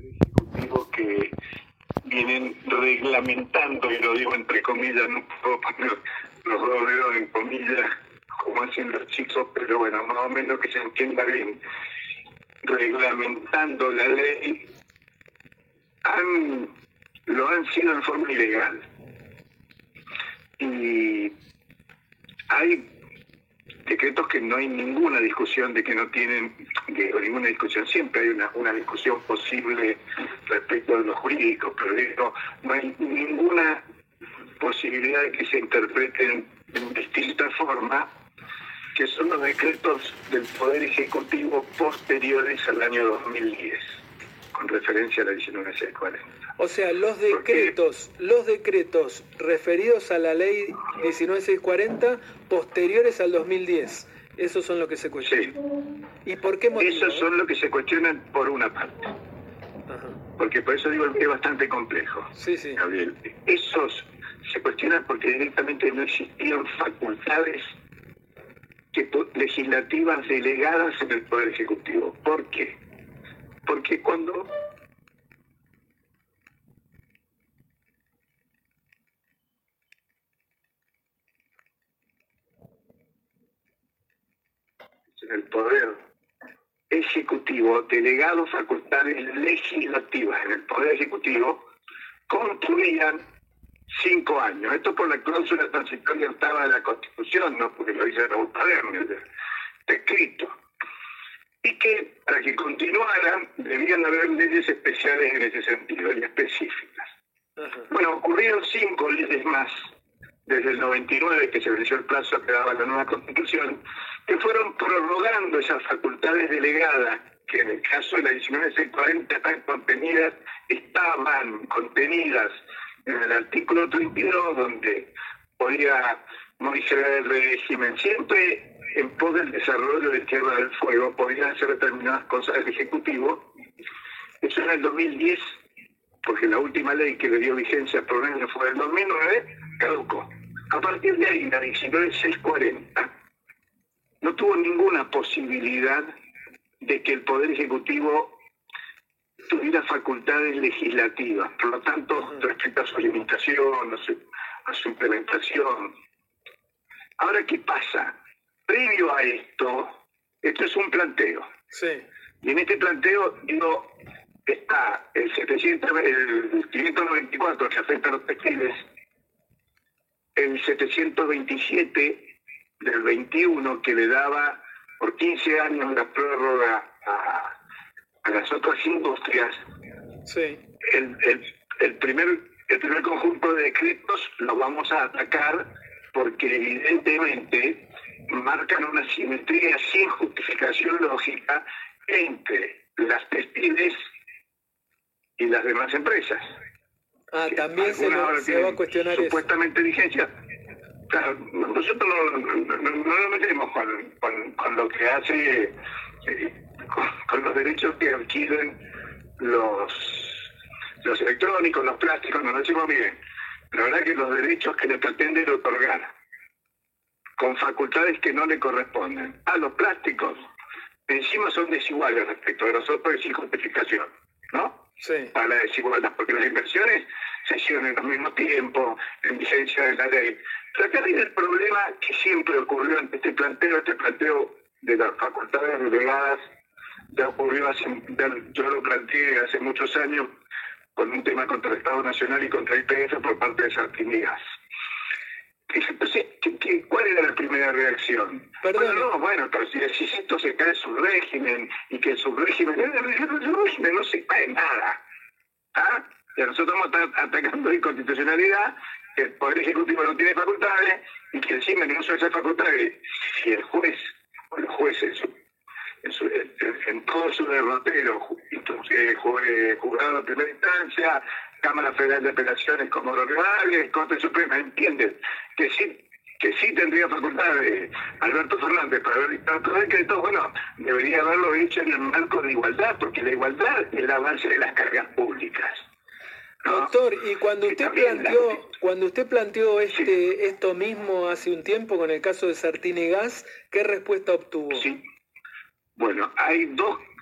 Ejecutivo que vienen reglamentando, y lo digo entre comillas, no puedo poner los dos dedos en comillas como hacen los chicos, pero bueno, más o menos que se entienda bien, reglamentando la ley, lo han sido en forma ilegal. Y hay decretos que no hay ninguna discusión de que no tienen, ninguna discusión, siempre hay una discusión posible respecto de los jurídicos, pero digo, no hay ninguna posibilidad de que se interpreten en distinta forma, que son los decretos del Poder Ejecutivo posteriores al año 2010, con referencia a la 19640. O sea, los decretos referidos a la ley 19640 posteriores al 2010, esos son los que se cuestionan. Sí. ¿Y por qué motivo? Esos son los que se cuestionan por una parte. Ajá. Porque por eso digo que es bastante complejo. Sí, sí. Gabriel. Esos se cuestionan porque directamente no existían facultades legislativas delegadas en el Poder Ejecutivo. ¿Por qué? Porque cuando en el Poder Ejecutivo, delegado facultades legislativas en el Poder Ejecutivo, concluían 5 años. Esto por la cláusula transitoria octava de la Constitución, no porque lo dice Raúl Palermo, está escrito. Y que para que continuaran debían haber leyes especiales en ese sentido, y específicas. Bueno, ocurrieron 5 leyes más desde el 99, que se venció el plazo que daba la nueva Constitución, que fueron prorrogando esas facultades delegadas, que en el caso de la 19640 estaban contenidas en el artículo 32, donde podía modificar el régimen, siempre en pos del desarrollo de Tierra del Fuego, podían hacer determinadas cosas del Ejecutivo. Eso en el 2010, porque la última ley que le dio vigencia por un año fue el 2009, caducó. A partir de ahí, la 19640 no tuvo ninguna posibilidad de que el Poder Ejecutivo tuviera facultades legislativas, por lo tanto, respecto a su limitación, a su implementación. Ahora, ¿qué pasa? Previo a esto es un planteo. Sí. Y en este planteo, está el 594 que afecta a los textiles, el 727 del 21 que le daba por 15 años la prórroga a las otras industrias. Sí. El primer conjunto de decretos lo vamos a atacar porque evidentemente marcan una simetría sin justificación lógica entre las textiles y las demás empresas. También se va a cuestionar supuestamente eso. Vigencia. Claro, nosotros no nos metemos con lo que hace, con los derechos que adquieren los electrónicos, los plásticos, no lo decimos bien. La verdad que los derechos que le pretenden otorgar con facultades que no le corresponden a los plásticos, encima son desiguales respecto de nosotros y sin justificación, ¿no? Sí. Para la desigualdad, porque las inversiones se hicieron en el mismo tiempo, en vigencia de la ley. Pero acá viene el problema que siempre ocurrió ante este planteo de las facultades delegadas, ya ocurrió yo lo planteé hace muchos años con un tema contra el Estado Nacional y contra IPF por parte de Sartini Gas. Entonces, ¿cuál era la primera reacción? Bueno, pero si esto se cae su régimen y que su régimen no se cae nada. ¿Ah? Y nosotros estamos atacando la inconstitucionalidad, que el Poder Ejecutivo no tiene facultades y que encima en uso de esas facultades, si el juez o los jueces en todo su derrotero, juzgado de primera instancia, Cámara Federal de Apelaciones como rivales, Corte Suprema, entienden que sí tendría facultades Alberto Fernández para haber dictado todo decreto, bueno, debería haberlo hecho en el marco de igualdad, porque la igualdad es la base de las cargas públicas. ¿No? Doctor, y cuando usted planteó esto mismo hace un tiempo con el caso de Sartini Gas, ¿qué respuesta obtuvo? Sí. Bueno, hay dos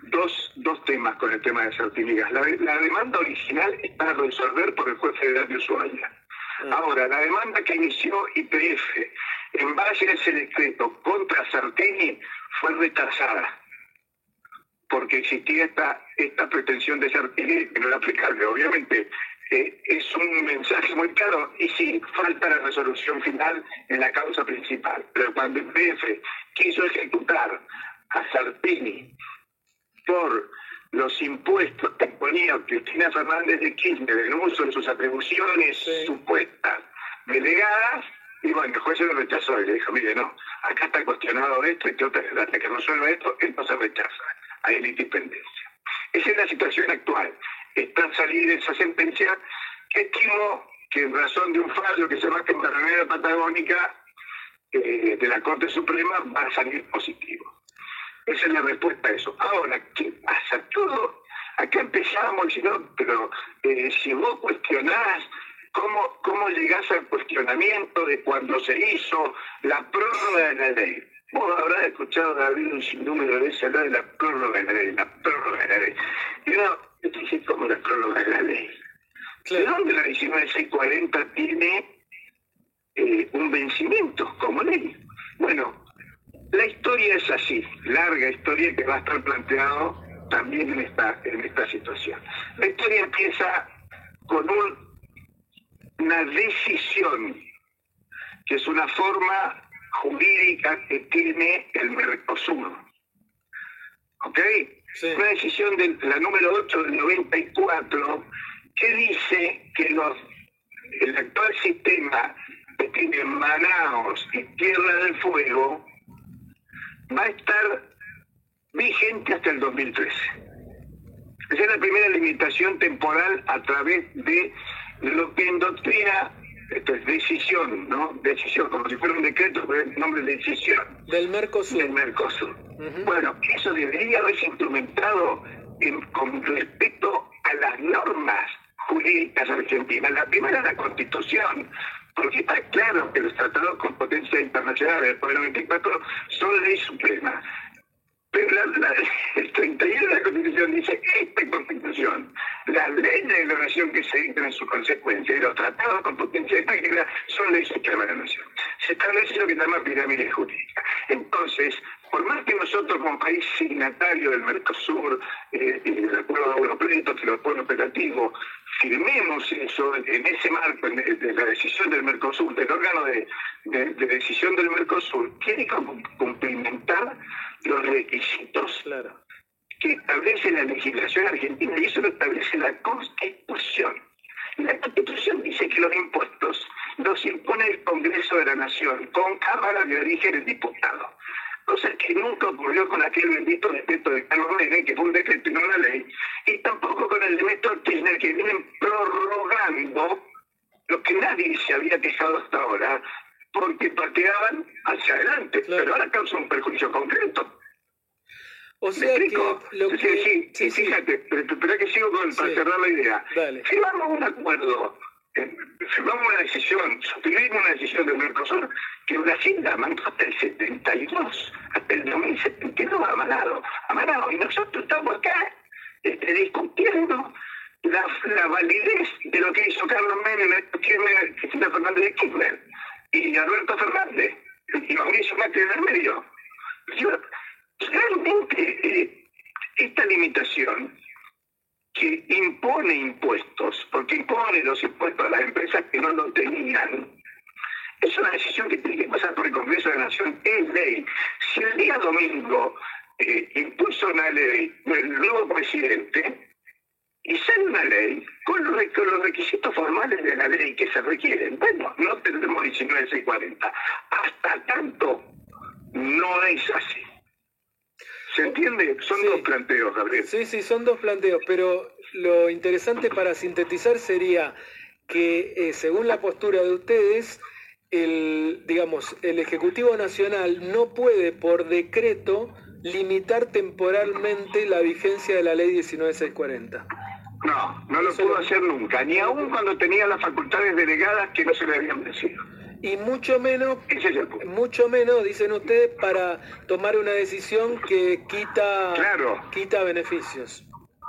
dos temas con el tema de Sartinigas. La demanda original está a resolver por el juez federal de Ushuaia. Ahora, la demanda que inició YPF en base a ese decreto contra Sartini fue rechazada, porque existía esta pretensión de Sartini que no era aplicable. Obviamente, es un mensaje muy claro, y sí, falta la resolución final en la causa principal. Pero cuando YPF quiso ejecutar a Sartini por los impuestos que ponía Cristina Fernández de Kirchner en uso de sus atribuciones supuestas delegadas, y bueno, el juez se lo rechazó y le dijo, mire, no, acá está cuestionado esto y que otra hasta que resuelva esto se rechaza. Hay litipendencia. Esa es la situación actual. Está a salir esa sentencia que estimo que en razón de un fallo que se marca en la remera patagónica de la Corte Suprema va a salir positivo. Esa es la respuesta a eso. Ahora, ¿qué pasa? Todo, acá empezamos diciendo, pero si vos cuestionás, ¿cómo llegás al cuestionamiento de cuando se hizo la prórroga de la ley? Vos habrás escuchado, David, un sinnúmero de veces hablar de la prórroga de la ley, la prórroga de la ley. Y uno dice, ¿cómo la prórroga de la ley? Claro. ¿De dónde la 19640 tiene un vencimiento como ley? Bueno, la historia es así, larga historia que va a estar planteado también en esta situación. La historia empieza con una decisión, que es una forma jurídica que tiene el Mercosur. ¿Ok? Sí. Una decisión de la número 8 del 94 que dice que el actual sistema que tiene Manaos y Tierra del Fuego va a estar vigente hasta el 2013. Esa es la primera limitación temporal a través de lo que en doctrina, esto es decisión, ¿no? Decisión, como si fuera un decreto, pero el nombre de decisión. Del Mercosur. Del Mercosur. Bueno, eso debería haberse instrumentado con respeto a las normas jurídicas argentinas. La primera es la Constitución, porque está claro que los tratados con potencia internacional del 94 son ley suprema. Pero el 31 de la Constitución dice, esta Constitución, las leyes de la nación que se dictan en su consecuencia y los tratados con potencia extranjera son leyes suprema de la nación. Se establece lo que se llama pirámide jurídica. Entonces, por más que nosotros como país signatario del Mercosur, del acuerdo europeo, del acuerdo operativo, firmemos eso en ese marco de la decisión del Mercosur, del órgano de decisión del Mercosur, tiene que cumplimentar los requisitos que establece la legislación argentina, y eso lo establece la Constitución. La Constitución dice que los impuestos los impone el Congreso de la Nación con Cámara de Origen del Diputado. Cosa que nunca ocurrió con aquel bendito decreto de Carlos Menem, que fue un decreto y no una ley, y tampoco con el de Néstor Kirchner, que vienen prorrogando lo que nadie se había quejado hasta ahora, porque pateaban hacia adelante, pero ahora causa un perjuicio concreto. O sea que lo que... Sí, fíjate, espera que sigo para cerrar la idea. Dale. Firmamos un acuerdo, firmamos una decisión, suscribimos una decisión del Mercosur que Brasil la mandó hasta el 72, hasta el 2072 a Manado, y nosotros estamos acá discutiendo la validez de lo que hizo Carlos Menem, Cristina Fernández de Kirchner y Alberto Fernández y Mauricio Macri en el medio. Realmente esta limitación que impone impuestos, porque impone los impuestos a las empresas que no lo tenían, es una decisión que tiene que pasar por el Congreso de la Nación, es ley. Si el día domingo impuso una ley el nuevo presidente y sale una ley con los requisitos formales de la ley que se requieren, bueno, no tendremos 19640. Hasta tanto no es así. ¿Se entiende? Son dos planteos, Gabriel. Sí, son dos planteos, pero lo interesante para sintetizar sería que según la postura de ustedes, el Ejecutivo Nacional no puede por decreto limitar temporalmente la vigencia de la ley 19640. No lo pudo hacer nunca, ni aún cuando tenía las facultades delegadas que no se le habían vencido. Y mucho menos, Ese es el punto. mucho menos, dicen ustedes, para tomar una decisión que quita beneficios.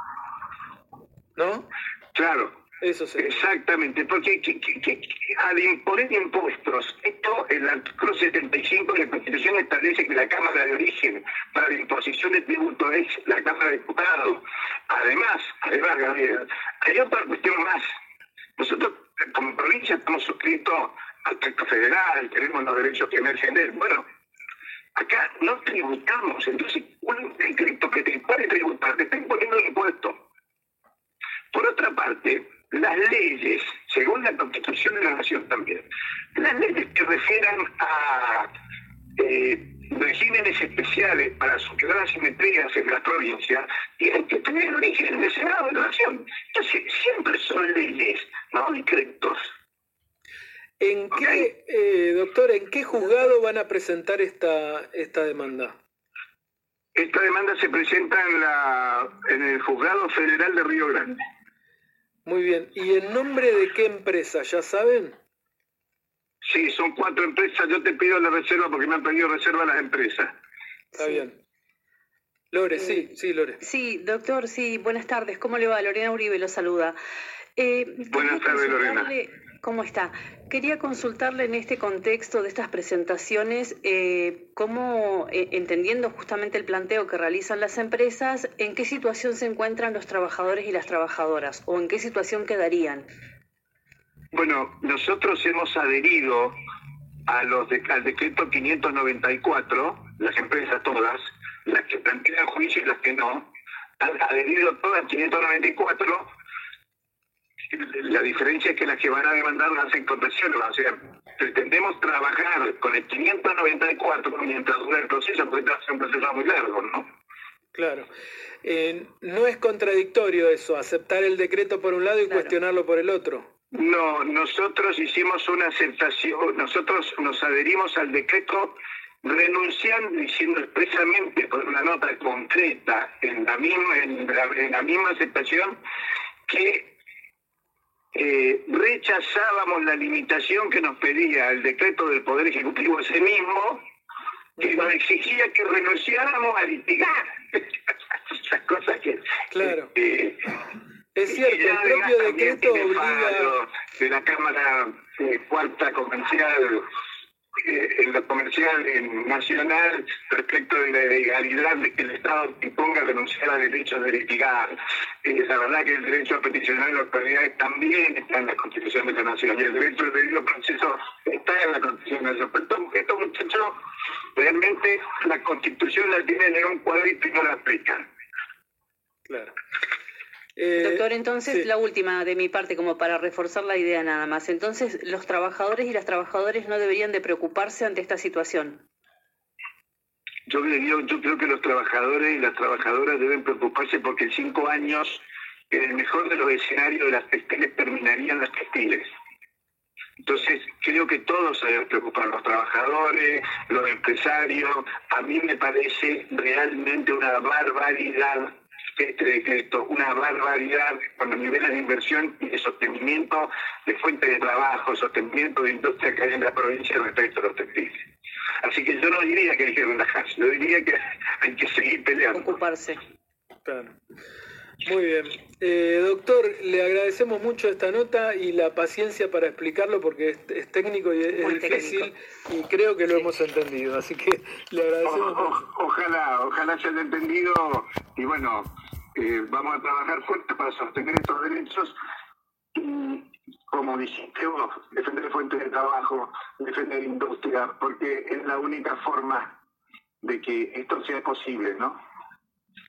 ¿No? Claro. Eso sí. Exactamente, porque al imponer impuestos, esto, el artículo 75 de la Constitución establece que la Cámara de Origen para la imposición de tributo es la Cámara de Diputados. Además, Gabriel, hay otra cuestión más. Nosotros, como provincia, estamos suscritos al Pacto Federal, tenemos los derechos que emergen de él. Bueno, acá no tributamos, entonces un decreto que te impone tributar te está imponiendo un impuesto. Por otra parte, las leyes, según la Constitución de la Nación también, las leyes que refieran a regímenes especiales para superar las simetrías en la provincia, tienen que tener origen en el Senado de la Nación. Entonces, siempre son leyes, no decretos. ¿En qué, doctor, en qué juzgado van a presentar esta demanda? Esta demanda se presenta en el Juzgado Federal de Río Grande. Muy bien. ¿Y en nombre de qué empresa? ¿Ya saben? Sí, son 4 empresas. Yo te pido la reserva porque me han pedido reserva las empresas. Está bien. Lore, sí, Lore. Sí, doctor, sí, buenas tardes. ¿Cómo le va? Lorena Uribe lo saluda. Buenas tardes, Lorena. ¿Cómo está? Quería consultarle en este contexto de estas presentaciones, cómo, entendiendo justamente el planteo que realizan las empresas, ¿en qué situación se encuentran los trabajadores y las trabajadoras? ¿O en qué situación quedarían? Bueno, nosotros hemos adherido al decreto 594, las empresas todas, las que plantean juicio y las que no, han adherido todas al 594. La diferencia es que las que van a demandar no hacen concesiones, o sea, pretendemos trabajar con el 594 mientras dura el proceso, porque este va a ser un proceso muy largo, ¿no? Claro. No es contradictorio eso, aceptar el decreto por un lado y cuestionarlo por el otro. No, nosotros hicimos una aceptación, nosotros nos adherimos al decreto renunciando, diciendo expresamente por una nota concreta en la misma aceptación que rechazábamos la limitación que nos pedía el decreto del Poder Ejecutivo ese mismo, que nos exigía que renunciáramos a litigar. Esas cosas que... Claro. Es cierto, el propio decreto obliga... De la Cámara Cuarta Comercial, en la comercial nacional, respecto de la legalidad de que el Estado imponga renunciar a derechos de litigar. La verdad que el derecho a peticionar en las autoridades también está en la Constitución de la Nación, y el derecho al debido proceso está en la Constitución de la Nación. Pero estos muchachos, realmente la Constitución la tienen en un cuadrito y no la aplican. Claro. Doctor, entonces, sí. La última de mi parte, como para reforzar la idea nada más. Entonces, ¿los trabajadores y las trabajadoras no deberían de preocuparse ante esta situación? Yo creo que los trabajadores y las trabajadoras deben preocuparse porque en 5 años, en el mejor de los escenarios de las textiles, terminarían las textiles. Entonces, creo que todos se deben preocupar, los trabajadores, los empresarios. A mí me parece realmente una barbaridad este decreto, una barbaridad con los niveles de inversión y de sostenimiento de fuentes de trabajo, sostenimiento de industria que hay en la provincia respecto a los textiles. Así que yo no diría que hay que relajarse, yo diría que hay que seguir peleando. Ocuparse. Claro. Muy bien. Doctor, le agradecemos mucho esta nota y la paciencia para explicarlo porque es técnico y es difícil y creo que lo hemos entendido, así que le agradecemos mucho. Ojalá se haya entendido y bueno, vamos a trabajar fuerte para sostener estos derechos y, como dijiste vos, defender fuentes de trabajo, defender industria, porque es la única forma de que esto sea posible, ¿no?